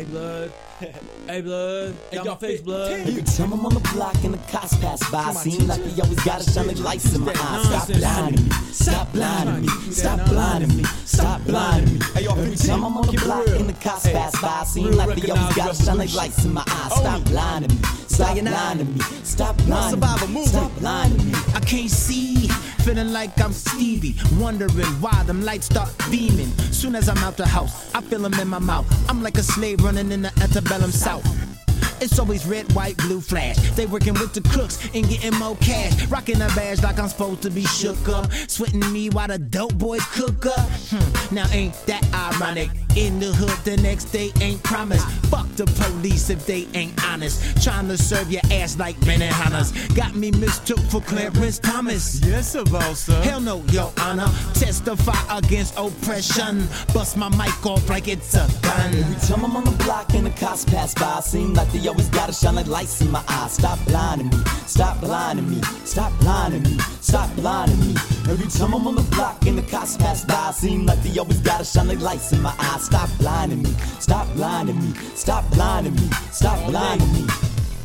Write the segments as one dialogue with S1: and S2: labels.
S1: Hey blood, hey blood, got my face blood.
S2: Every time I'm on the block and the cops pass by, seem like they always gotta shine their lights in my eyes. Stop blinding me, stop blinding me, stop blinding me, stop blinding me. Every time I'm on the block and the cops pass by, seem like they always gotta shine their lights in my eyes. Stop blinding me, stop blinding me, stop blinding me, stop blinding me.
S3: I can't see, feeling like I'm Stevie, wondering why them lights start beaming. Soon as I'm out the house, I feel them in my mouth. I'm like a slave running in the antebellum South. It's always red, white, blue flash. They working with the crooks and getting more cash. Rocking a badge like I'm supposed to be shook up. Sweating me while the dope boys cook up. Now ain't that ironic? In the hood the next day ain't promised. Fuck the police if they ain't honest. Trying to serve your ass like Benihana's. Got me mistook for Clarence Thomas.
S4: Yes, sir, boss, sir.
S3: Hell no, your honor. Testify against oppression. Bust my mic off like it's a gun.
S2: Every time I'm on the block and the cops pass by, seem like they always gotta shine like lights in my eyes. Stop blinding me, stop blinding me, stop blinding me, stop blinding me. Every time I'm on the block and the cops pass by, seem like they always gotta shine like lights in my eyes. Stop blinding me, stop blinding me, stop blinding me, stop blinding me.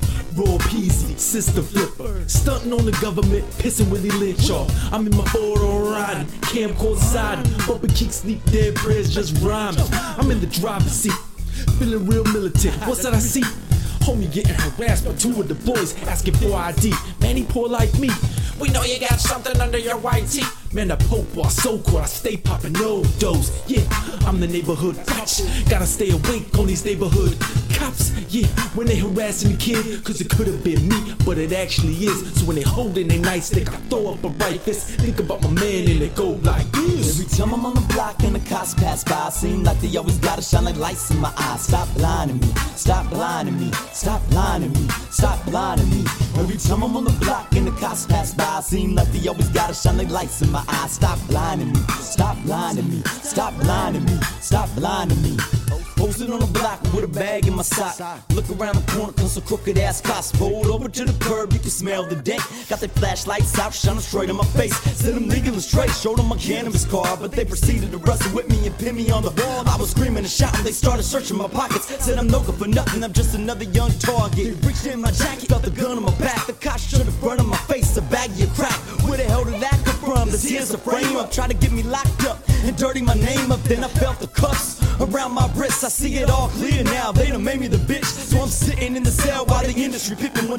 S1: Raw Peasy, sister flipper, stunting on the government, pissing Willie Lynch off. I'm in my photo riding, camcorder siding, bumping kicks, sneak dead prayers, just rhyming. I'm in the driver's seat, feeling real militant. What's that I see? Homie getting harassed by two of the boys, asking for ID. Man, he poor like me. We know you got something under your white tee. Man, the Pope was so cool, I stay popping no dose. Yeah, I'm the neighborhood watch. Gotta stay awake on these neighborhood cops. Yeah, when they harassing the kid, cause it could've been me, but it actually is. So when they holding their nightstick, I throw up a right fist. Think about my man and they go like this.
S2: Every time I'm on the block and the cops pass by, seem like they always gotta shine like lights in my eyes. Stop blinding me, stop blinding me, stop blinding me, stop blinding me. Every time I'm on the block and the cops pass by, seem like they always gotta shine like lights in my eyes. Stop blinding me, stop blinding me, stop blinding me, stop blinding me. Posted on the block with a bag in my sock. Look around the corner, cause some crooked ass cops pulled over to the curb, you can smell the dank. Got their flashlights out, shining straight in my face. Said I'm legal and straight, showed them my cannabis card, but they proceeded to wrestle with me and pin me on the wall. I was screaming and shouting, they started searching my pockets. Said I'm no good for nothing, I'm just another young target. They reached in my jacket, felt the gun on my back. The cops should have burned on my face, a baggie of crack. Where the hell did that come from? This here's a frame up, try to get me locked up and dirty my name up. Then I felt the cuffs around my wrists, I see it all clear now. They done made me the bitch, so I'm sitting in the cell while the industry pippin'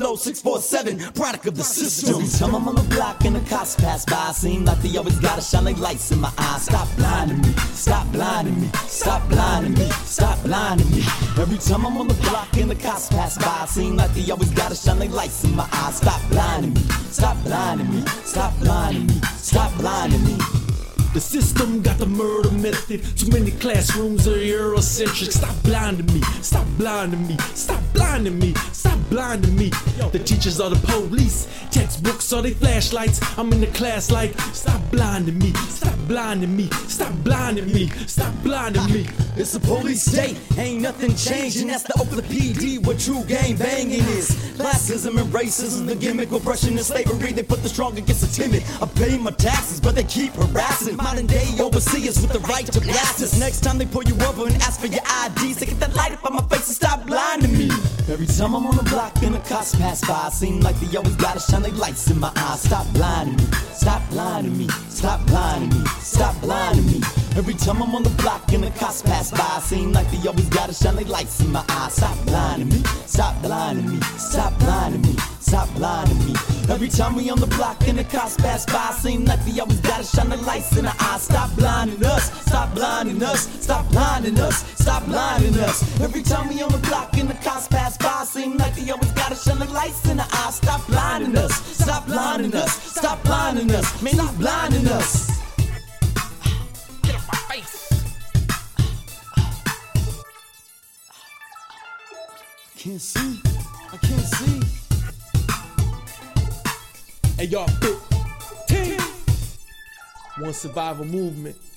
S2: 100647, product of the system. Every time I'm on the block and the cops pass by, seem like they always gotta shine like lights in my eyes. Stop blinding me, stop blinding me, stop blinding me, stop blinding me. Every time I'm on the block and the cops pass by, seem like they always gotta shine like lights in my eyes. Stop blinding me, stop blinding me, stop blinding me, stop blinding me.
S1: The system got the murder method. Too many classrooms are Eurocentric. Stop blinding me, stop blinding me, stop blinding me, stop blinding me. The teachers are the police, textbooks are they flashlights. I'm in the class like, stop blinding me, stop blinding me, stop blinding me, stop blinding me.
S2: It's a police state, ain't nothing changing. That's the Oakland PD, what true gang banging is. Classism and racism, the gimmick, oppression and slavery. They put the strong against the timid. I pay my taxes, but they keep harassing. Modern day overseers with the right to blast us. Next time they pull you over and ask for your IDs, they get that light up on my face and stop blinding me. Every time I'm on the block and the cops pass by, seem like they always gotta shine like lights in my eyes. Stop blinding me, stop blinding me, stop blinding me, stop blinding me. Every time I'm on the block and the cops pass by, seem like they always gotta shine like lights in my eyes. Stop blinding me, stop blinding me, stop blinding me, stop blinding me. Every time we on the block and the cops pass by, seem like they always gotta shine like lights in the eyes. Stop blinding us, stop blinding us, stop blinding us, stop blinding us. Every time we on the block and the cops pass by, seem like they always gotta shine like lights in the eyes. Stop blinding us, stop blinding us, stop blinding us, man, stop blinding us.
S3: Get off my face.
S2: I can't see, I can't see.
S1: Hey y'all, 15. One survival movement.